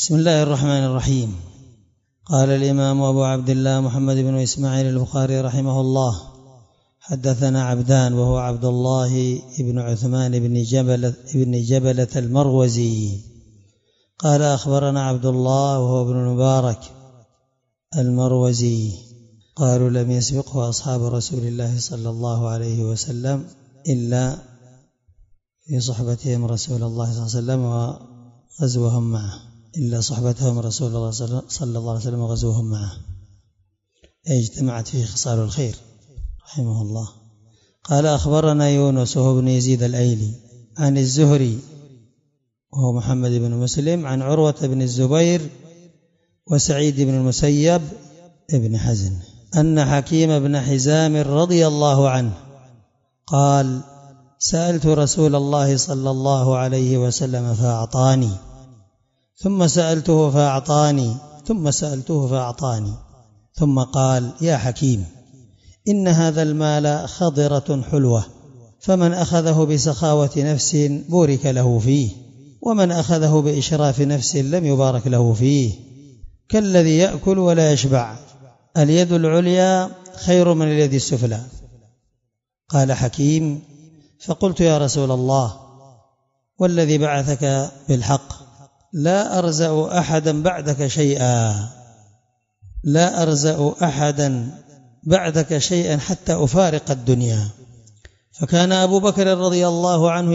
بسم الله الرحمن الرحيم. قال الإمام أبو عبد الله محمد بن إسماعيل البخاري رحمه الله: حدثنا عبدان وهو عبد الله بن عثمان بن جبلة المروزي قال أخبرنا عبد الله وهو ابن المبارك المروزي قالوا لم يسبقه أصحاب رسول الله صلى الله عليه وسلم إلا في صحبتهم رسول الله صلى الله عليه وسلم وغزوهم معه، إلا صحبتهم رسول الله صلى الله عليه وسلم وغزوهم معه، أي اجتمعت فيه خصال الخير رحمه الله. قال أخبرنا يونس وهو بن يزيد الأيلي عن الزهري وهو محمد بن مسلم عن عروة بن الزبير وسعيد بن المسيب ابن حزن أن حكيم بن حزام رضي الله عنه قال: سألت رسول الله صلى الله عليه وسلم فأعطاني، ثم سألته فأعطاني، ثم سألته فأعطاني، ثم قال: يا حكيم، إن هذا المال خضرة حلوة، فمن أخذه بسخاوة نفس بورك له فيه، ومن أخذه بإشراف نفس لم يبارك له فيه، كالذي يأكل ولا يشبع، اليد العليا خير من اليد السفلى. قال حكيم: فقلت يا رسول الله، والذي بعثك بالحق لا أرزأ أحدا بعدك شيئا، لا أرزأ أحدا بعدك شيئا حتى أفارق الدنيا. فكان أبو بكر رضي الله عنه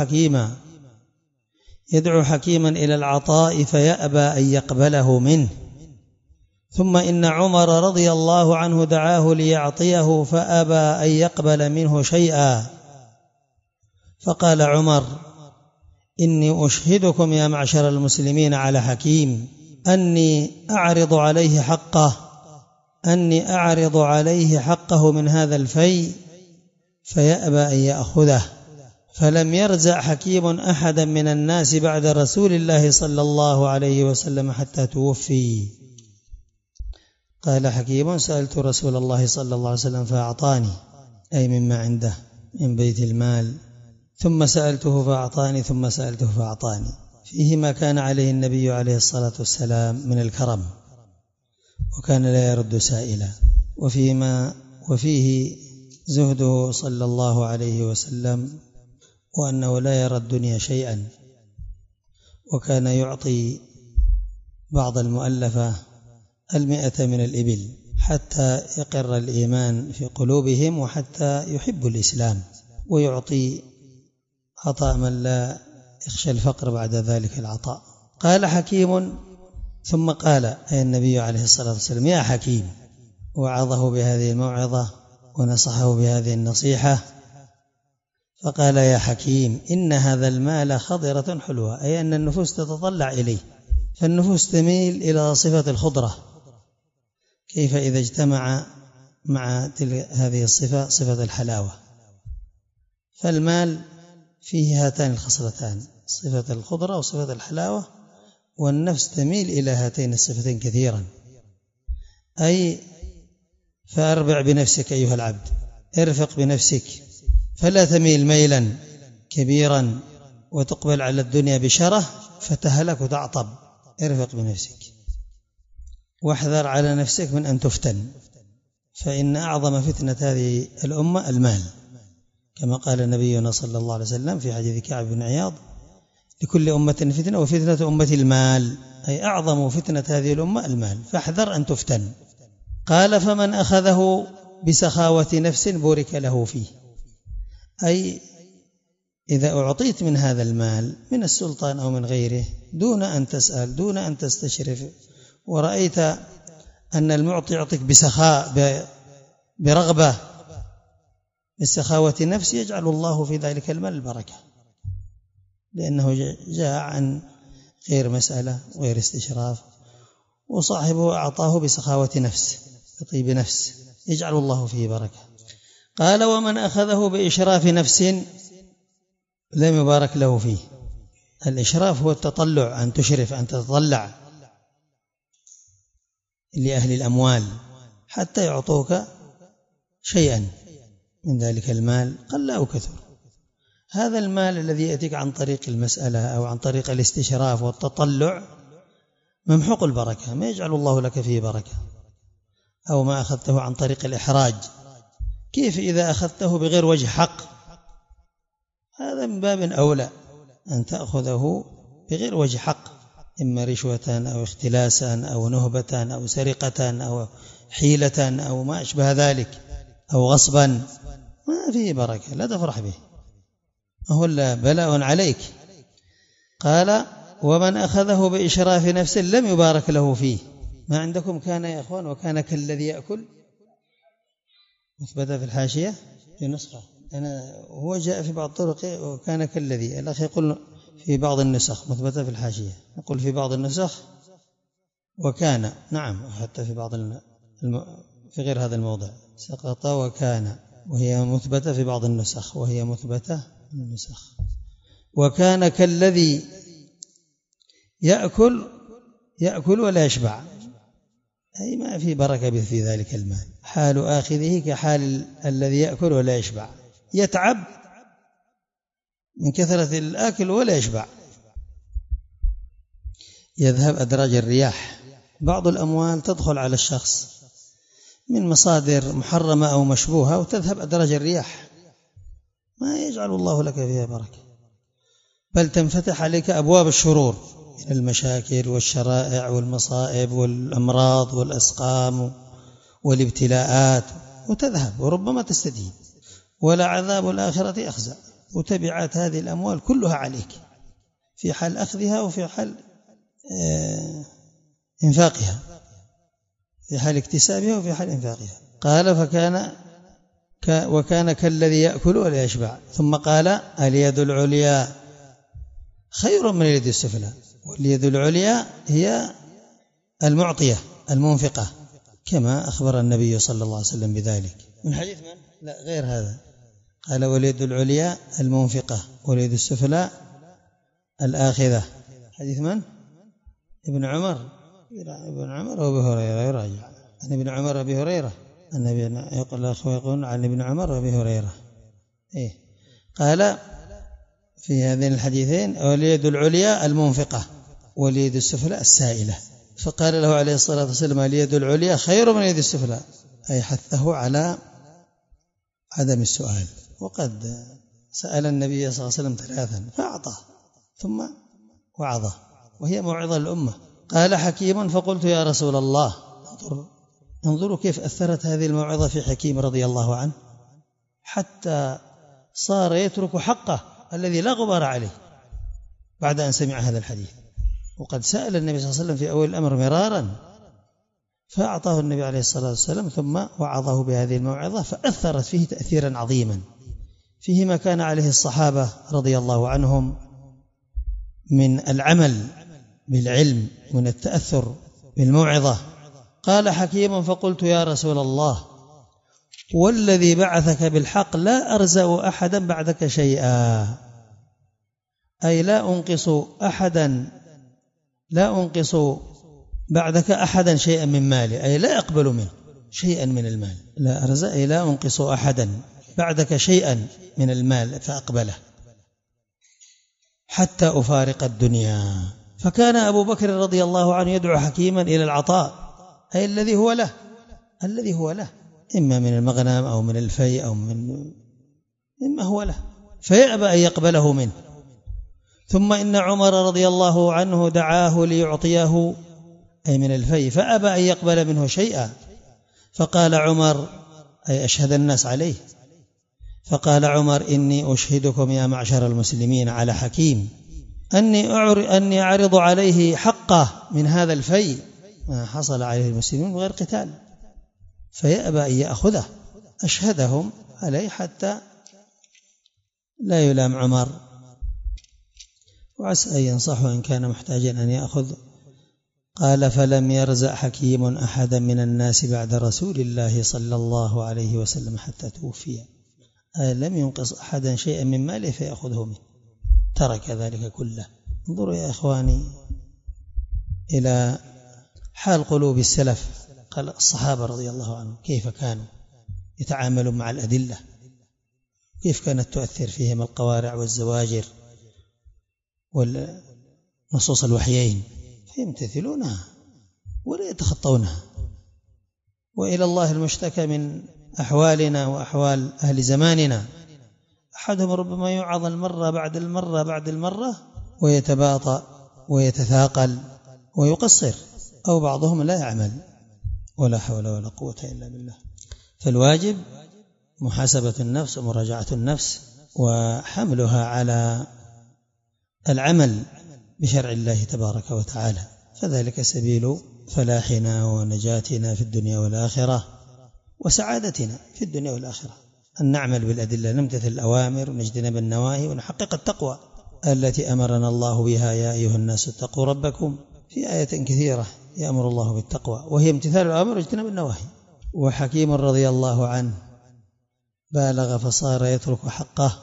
يدعو حكيما إلى العطاء فيأبى أن يقبله منه، ثم إن عمر رضي الله عنه دعاه ليعطيه فأبى أن يقبل منه شيئا، فقال عمر: إني أشهدكم يا معشر المسلمين على حكيم أني أعرض عليه حقه من هذا الفيء فيأبى أن يأخذه. فلم يرزع حكيم أحدا من الناس بعد رسول الله صلى الله عليه وسلم حتى توفي. قال حكيم: سألت رسول الله صلى الله عليه وسلم فأعطاني، أي مما عنده من بيت المال، ثم سألته فأعطاني، ثم سألته فأعطاني، فيه ما كان عليه النبي عليه الصلاة والسلام من الكرم، وكان لا يرد سائلا، وفيه زهده صلى الله عليه وسلم، وأنه لا يرى الدنيا شيئا، وكان يعطي بعض المؤلفة 100 من الإبل حتى يقر الإيمان في قلوبهم وحتى يحبوا الإسلام، ويعطي عطاء من لا يخشى الفقر بعد ذلك العطاء. قال حكيم: ثم قال أي النبي عليه الصلاة والسلام: يا حكيم، وعظه بهذه الموعظة ونصحه بهذه النصيحة، فقال: يا حكيم، إن هذا المال خضرة حلوة، أي أن النفوس تتطلع إليه، فالنفوس تميل إلى صفة الخضرة. كيف إذا اجتمع مع هذه الصفة صفة الحلاوة؟ فالمال فيه هاتان الخصلتان، صفة الخضرة وصفة الحلاوة، والنفس تميل إلى هاتين الصفتين كثيرا. أي فأربع بنفسك أيها العبد، ارفق بنفسك، فلا تميل ميلا كبيرا وتقبل على الدنيا بشره فتهلك وتعطب. ارفق بنفسك، واحذر على نفسك من أن تفتن، فإن أعظم فتنة هذه الأمة المال، كما قال نبينا صلى الله عليه وسلم في حديث كعب بن عياض: لكل أمة فتنة وفتنة أمتي المال، أي أعظم فتنة هذه الأمة المال، فاحذر أن تفتن. قال: فمن أخذه بسخاوة نفس بورك له فيه، أي إذا أعطيت من هذا المال من السلطان أو من غيره دون أن تسأل، دون أن تستشرف، ورأيت أن المعطي يعطيك بسخاء برغبة بالسخاوة نفس، يجعل الله في ذلك المال البركة، لأنه جاء عن غير مسألة وغير استشراف، وصاحبه أعطاه بسخاوة نفس، بطيب نفس، يجعل الله فيه بركة. قال: ومن أخذه بإشراف نفس لم يبارك له فيه. الإشراف هو التطلع، أن تشرف، أن تتطلع لأهل الأموال حتى يعطوك شيئا من ذلك المال قل أو كثر. هذا المال الذي يأتيك عن طريق المسألة أو عن طريق الاستشراف والتطلع ممحوق البركة، ما يجعل الله لك فيه بركة. أو ما أخذته عن طريق الإحراج، كيف إذا أخذته بغير وجه حق؟ هذا من باب أولى أن تأخذه بغير وجه حق، إما رشوة أو اختلاسا أو نهبة أو سرقة أو حيلة أو ما أشبه ذلك أو غصبا، ما فيه بركة، لا تفرح به، هو بلاء عليك. قال ومن أخذه بإشراف نفسه لم يبارك له فيه. ما عندكم كان يا أخوان وكان كالذي يأكل مثبتة في الحاشية في نسخة، هو جاء في بعض الطرق وكان كالذي، الأخ يقول في بعض النسخ مثبتة في الحاشية، نقول في بعض النسخ وكان، نعم، حتى في بعض في غير هذا الموضع سقط وكان، وهي مثبتة في بعض النسخ، وهي مثبتة في النسخ. وكان كالذي يأكل ولا يشبع، أي ما في بركة في ذلك المال، حال آخذه كحال الذي يأكل ولا يشبع، يتعب من كثرة الآكل ولا يشبع. يذهب أدراج الرياح، بعض الأموال تدخل على الشخص من مصادر محرمة أو مشبوهة وتذهب أدراج الرياح، ما يجعل الله لك فيها بركة، بل تنفتح عليك أبواب الشرور من المشاكل والشرائع والمصائب والأمراض والأسقام والابتلاءات، وتذهب وربما تستدين، ولا عذاب الآخرة أخزى. وتبعات هذه الأموال كلها عليك في حال أخذها وفي حال إنفاقها، في حال اكتسابها وفي حال إنفاقها. قال وكان كالذي يأكل ولا يشبع. ثم قال اليد العليا خير من اليد السفلى، واليد العليا هي المعطية المنفقة، كما أخبر النبي صلى الله عليه وسلم بذلك من حديث من؟ لا غير هذا، قال واليد العليا المنفقة واليد السفلى الآخذة. حديث من؟ ابن عمر وابي هريرة، يراجع عن ابن عمر وابي هريرة، النبي يقول عن ابن عمر وابي هريرة. قال في هذين الحديثين واليد العليا المنفقة واليد السفلى السائلة، فقال له عليه الصلاة والسلام اليد العليا خير من اليد السفلى، أي حثه على عدم السؤال. وقد سأل النبي صلى الله عليه وسلم 3 فأعطاه ثم وعظه، وهي موعظة للأمة. قال حكيم فقلت يا رسول الله، انظروا كيف أثرت هذه الموعظة في حكيم رضي الله عنه، حتى صار يترك حقه الذي لا غبار عليه بعد أن سمع هذا الحديث. وقد سأل النبي صلى الله عليه وسلم في أول الأمر مرارا، فأعطاه النبي عليه الصلاة والسلام ثم وعظه بهذه الموعظة، فأثرت فيه تأثيرا عظيما، فيه ما كان عليه الصحابة رضي الله عنهم من العمل بالعلم، من التأثر بالموعظة. قال حكيم فقلت يا رسول الله والذي بعثك بالحق لا أرزأ أحدا بعدك شيئا، أي لا أنقص بعدك أحدا شيئا من مالي، أي لا أقبل منه شيئا من المال. لا أرزأ أي لا أنقص أحدا بعدك شيئا من المال فأقبله حتى أفارق الدنيا. فكان أبو بكر رضي الله عنه يدعو حكيما إلى العطاء، أي الذي هو له إما من المغنم أو من الفيء أو مما هو له، فيأبى أن يقبله منه. ثم إن عمر رضي الله عنه دعاه ليعطيه أي من الفيء، فأبى أن يقبل منه شيئا، فقال عمر أي أشهد الناس عليه، فقال عمر إني أشهدكم يا معشر المسلمين على حكيم أني أعرض عليه حقه من هذا الفيء ما حصل عليه المسلمين بغير قتال، فيأبى أن يأخذه. أشهدهم عليه حتى لا يلام عمر، وعسى أن ينصحه إن كان محتاجا أن يأخذ. قال فلم يرزق حكيم أحدا من الناس بعد رسول الله صلى الله عليه وسلم حتى توفي، لم ينقص أحدا شيئا من ماله فيأخذه منه، ترك ذلك كله. انظروا يا إخواني إلى حال قلوب السلف، قال الصحابة رضي الله عنهم كيف كانوا يتعاملون مع الأدلة، كيف كانت تؤثر فيهم القوارع والزواجر والنصوص الوحيين، فيمتثلونها ولا يتخطونها. وإلى الله المشتكى من أحوالنا وأحوال أهل زماننا، أحدهم ربما يوعظ المرة بعد المرة بعد المرة ويتباطأ ويتثاقل ويقصر، أو بعضهم لا يعمل، ولا حول ولا قوة إلا بالله. فالواجب محاسبة النفس ومراجعة النفس وحملها على العمل بشرع الله تبارك وتعالى، فذلك سبيل فلاحنا ونجاتنا في الدنيا والآخرة وسعادتنا في الدنيا والآخرة، أن نعمل بالأدلة، نمتثل الأوامر ونجتنب النواهي ونحقق التقوى التي أمرنا الله بها: يا أيها الناس اتقوا ربكم. في آية كثيرة يأمر الله بالتقوى، وهي امتثال الأوامر واجتناب النواهي. وحكيم رضي الله عنه بالغ فصار يترك حقه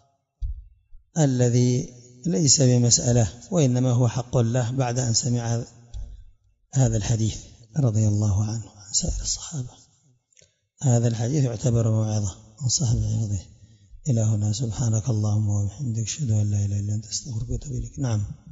الذي ليس بمسألة، وإنما هو حق له، بعد أن سمع هذا الحديث رضي الله عنه عن سائر الصحابة. هذا الحديث يعتبر موعظة وانصح بعظه. إلى هنا، سبحانك اللهم وبحمدك، أشهد أن لا إله إلا أنت، أستغفرك وأتوب إليك. نعم.